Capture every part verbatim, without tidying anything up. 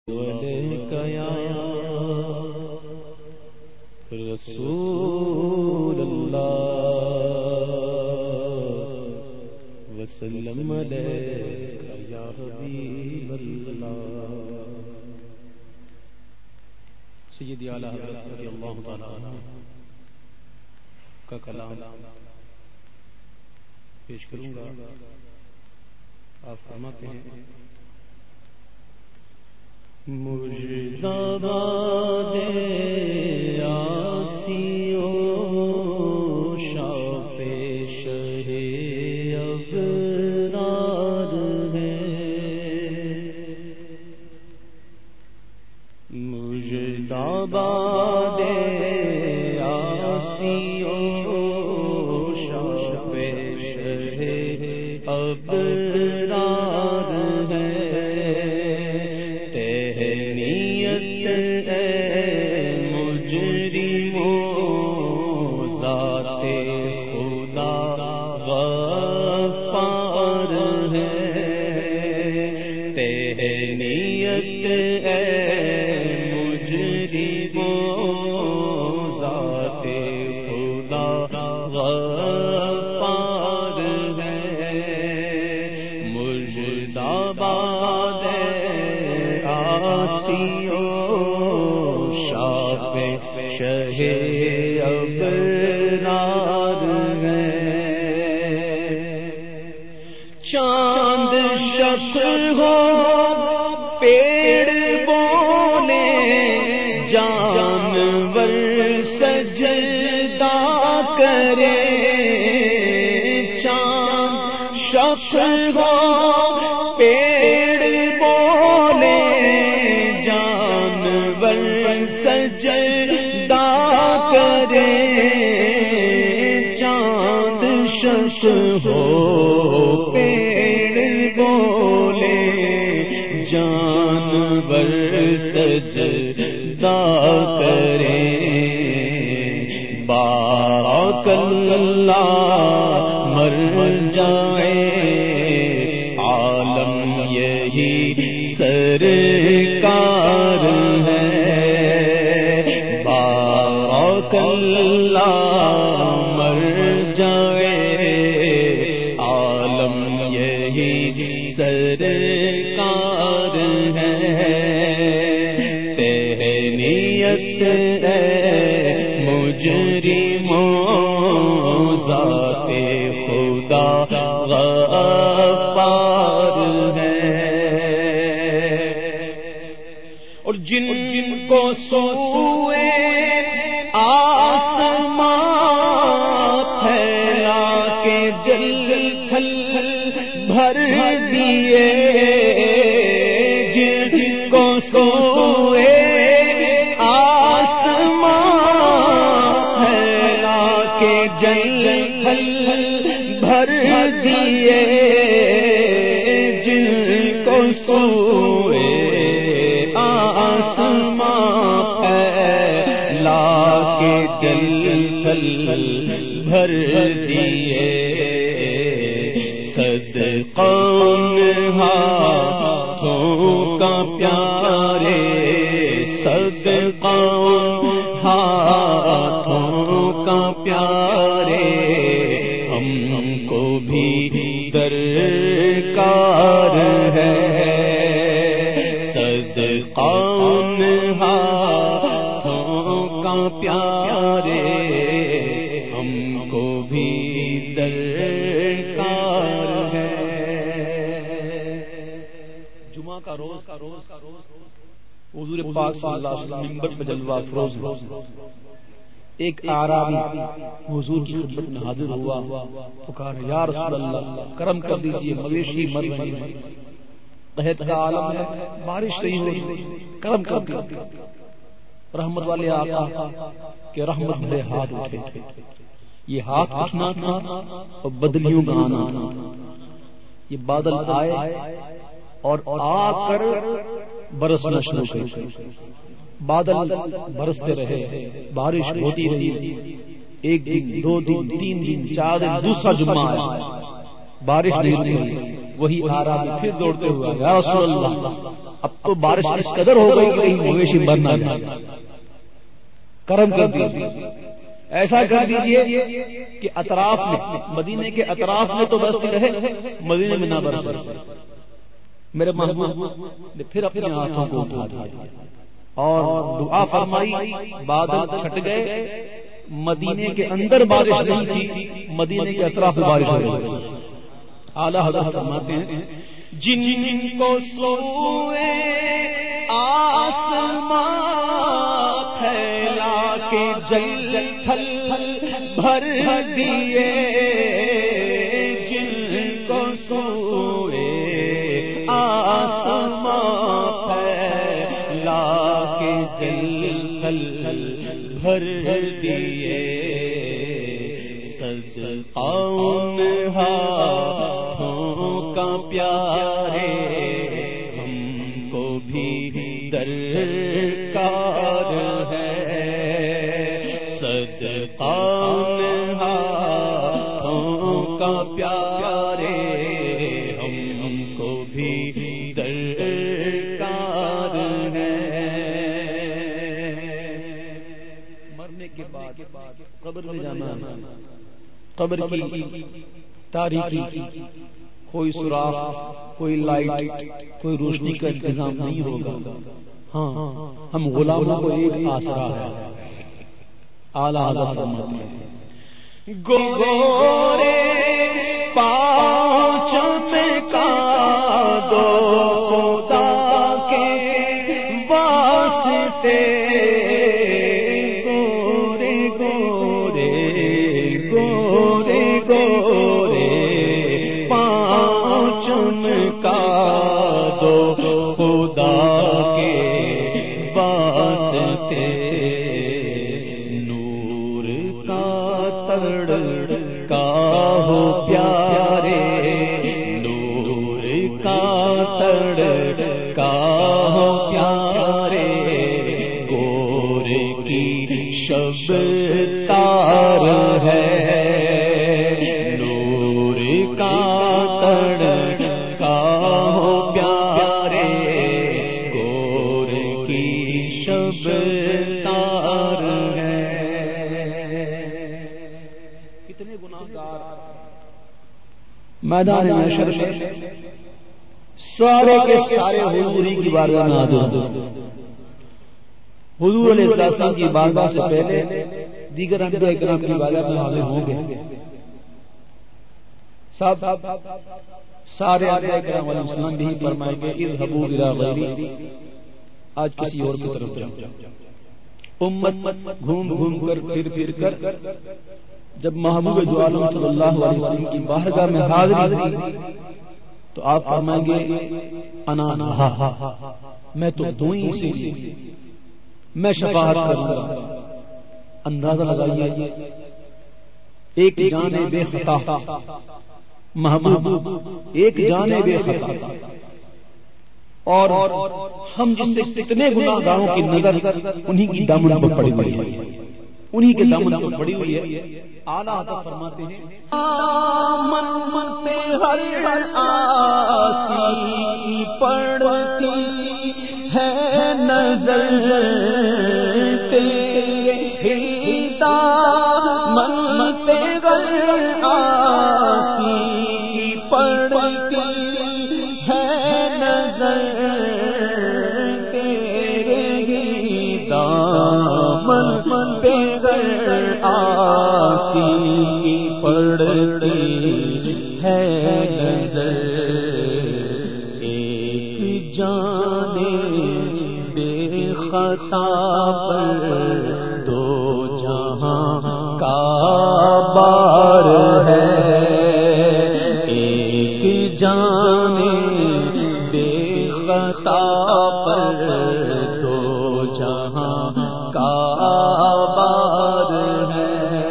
علیک یا رسول اللہ وسلم علیک یا حبیب اللہ. سیدی اعلی حضرت رضی اللہ تعالی عنہ کا کلام پیش کروں گا. آپ فرماتے ہیں: مجدباد آسیوں شاف شہ ابرار ہے، مجدباد آسیوں شاف شہ ابرار ہے. چاند شخص ہو پیڑ بولے جانور سجدہ کرے، چاند شخص ہو پیڑ بولے جانور سجدہ کرے، چاند شخص ہو جانور سجدہ کرے. بارک اللہ مر جائے عالم یہی سرکار ہے. بارک اللہ مر جائے عالم یہی سرکار ہے. تہنیت ہے مجرموں ذات خدا غفار ہے. اور جن جن کو سوئے آسمان پھیلا کے جل تھل بھر دیے، جن جن کو سوئے آسمان پھیلا کے جل تھل بھر دیے، جن کو سوئے آسمان پھیلا کے جل تھل بھر دیے. صدقون ہاتھوں کا پیارے، صدقون ہاتھوں کا پیارے، ہم کو بھی درکار ہے. صدقون ہاتھوں کا پیارے، ہم کو بھی درکار ہے. جمعہ کا روز کا روز کا روز حضور پاک صلی اللہ علیہ وسلم منبر پہ جلوہ افروز ہوا. ایک اعرابی حضور کی خدمت میں حاضر ہوا، پکارا: یا رسول اللہ کرم کر دیجیے، مویشی مر رہے ہیں، قحط کا عالم ہے، بارش نہیں ہو رہی، کرم کر دیجیے. رحمت والے آقا کہ رحمت بھرے ہاتھ اٹھے. یہ ہاتھ اٹھنا تھا اور بدلیوں کا آنا تھا. یہ بادل آئے اور آ کر برسنا شروع ہوئی. بادل برستے رہے، بارش ہوتی رہی. ایک دن، دو دن، تین دن، چار دن، دوسرا جمعہ آیا، بارش نہیں رکی. وہی آرام پھر دوڑتے ہوئے یا رسول اللہ اب تو بارش اس قدر ہو گئی کہ مویشی مرنا ہے، کرم کر دیجیے، ایسا کر دیجیے کہ اطراف میں، مدینے کے اطراف میں تو برس رہے، مدینے میں نہ برسے۔ میرے محبوب نے پھر اپنے ہاتھوں کو اٹھا دیا اور دعا فرمائی، بادل چھٹ گئے، مدینے کے اندر بارش نہیں تھی، مدینے کے اطراف میں بارش ہو رہی۔ اعلیٰ حضرت فرماتے ہیں جن کو سوئے آسماں پھیلا کے جل تھل بھر دیے، جن کو سوئے آسماں پھیلا کے جل تھل بھر دیے، صدقہ ان ہاتھوں کا پیارے ہم کو بھی درکار ہے، صدقہ ان ہاتھوں کا پیارے ہم کو بھی درکار ہے۔ مرنے کے بعد قبر میں جانا، قبر کی تاریکی، کوئی سوراخ، کوئی لائٹ، کوئی روشنی کا انتظام نہیں ہوگا۔ ہاں ہم غلاموں کو ایک آسرا ہے۔ اعلیٰ حضرت فرماتے ہیں گورے پاؤں چمکا دو خدا کے واسطے، گورے گورے گورے گورے پاؤں چمکا دو خدا کے واسطے، نور کا تڑکا ہو پیارے، نور کا تڑکا ہو پیارے، گور کی شب تار ہے، نور کا تڑکا ہو پیارے، گور کی شب تار ہے۔ کتنے گناہگار میدان محشر میں سارے کے سارے حضور ہی کی بارگاہ میں حاضر ہیں۔ حضور علیہ السلام کی بارگاہ سے پہلے دیگر انبیاء کرام کی بارگاہ میں حاضر ہوں گے۔ سب سارے انبیاء کرام علیہ السلام بھی فرمائیں گے اذهبوا الى غیری، آج کسی اور کی طرف جاؤ۔ امت گھوم گھوم کر پھر پھر کر جب محبوب دو عالم صلی اللہ علیہ وسلم کی بارگاہ میں حاضری ہوئی تو آپ فرمائیں گے انا لہا، میں تو دوں ہی سے میں شفاعت کروں گا۔ اندازہ لگائیے ایک جان بے خطا محبوب، ایک جان بے خطا، اور ہم جس سے کتنے گناہگاروں کی نظر انہی کی دامن پر پڑی ہوئی ہے، انہی کے دامن پر پڑی ہوئی ہے۔ اعلیٰ حضرت فرماتے ہیں من پہ ہر آسی پڑتی ہے نظر تیرے ہی دامن پہ ہر آسی پڑتی ہے نظر تیرے ہی دامن پہ ہر آسی پڑتی ہے نظر، ایک جانے بے خطا پر دو جہاں کا بار ہے، ایک جانے بے خطا پر دو جہاں کا بار ہے۔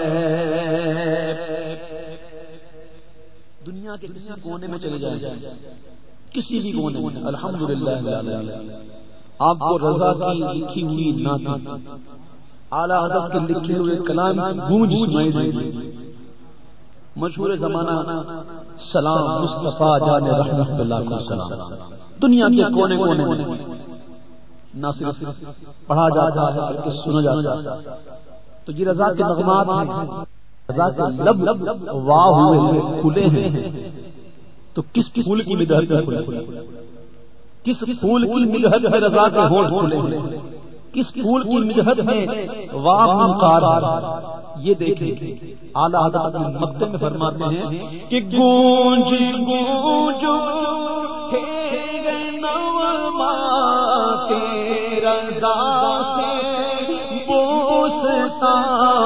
دنیا کے کسی کونے میں چلے جائیں، کسی بھی کونے میں، الحمدللہ آپ کو رضا کی لکھی ہوئی نعت، اعلیٰ حضرت کے لکھے ہوئے کلام گونج سنائی دے گی۔ مشہور زمانہ سلام مصطفیٰ جان رحمت اللہ کو سلام. دنیا کے کونے کونے میں نہ صرف پڑھا جاتا ہے بلکہ سنا جاتا ہے. تو یہ رضا کے نغمات ہیں، رضا کے لب واہ ہوئے کھلے ہیں. تو کس پھول کی مدحت میں کھلے، کس پھول کی مدحت میں رضا کے ہونٹ کھلے ہیں، کس پھول کی مدحت میں واہ منقار ہے. یہ دیکھیں اعلیٰ حضرت اپنے مقطع میں فرماتے ہیں کہ گونج گونج اٹھے نغمہ تیرا رضا سے بوستا،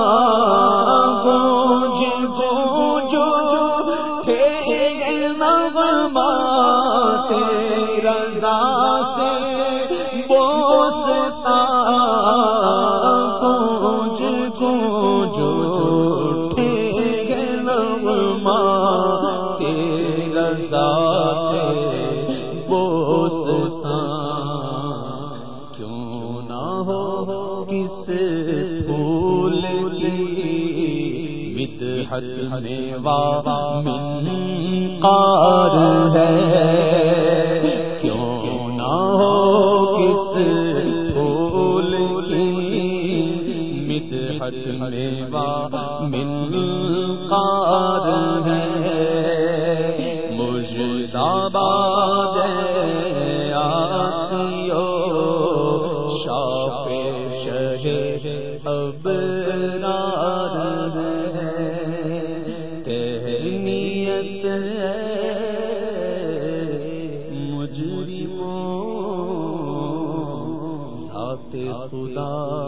گونج گونج اٹھے نغمہ تیرا رضا سے بوستا، گونج گونج اٹھے نغمہ تیرا رضا سے بوستا. کیوں نہ ہو کس پھول کی مدحت میں واہ منقار ہے، کیوں نہ ہو کس پھول کی مدحت میں واہ منقار ہے. مجداباد آسیو شاپ شہ ابرار ہے، تہنیت مجرموں ذات خدا